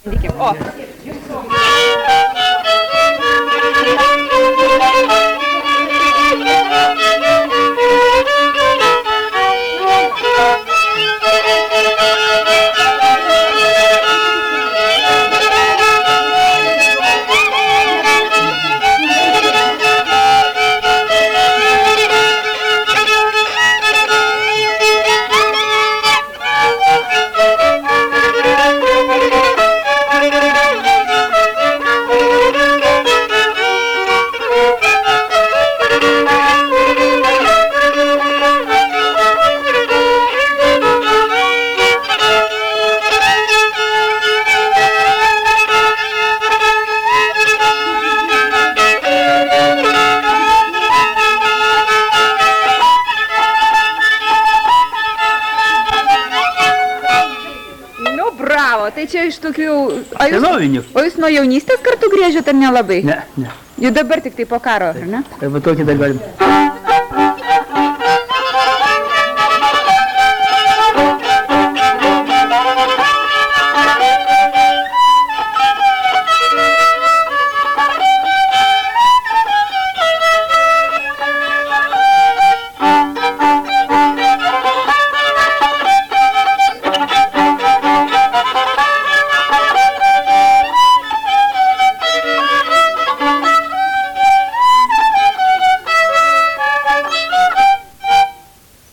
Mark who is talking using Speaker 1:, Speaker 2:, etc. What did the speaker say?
Speaker 1: O. Bravo, tai čia iš tokių...
Speaker 2: Senovinių.
Speaker 1: O jūs nuo jaunystės kartu griežėt ar nelabai?
Speaker 2: Ne, ne.
Speaker 1: Jau dabar tik tai po karo, ar ne?
Speaker 2: Arba tokį dar galim.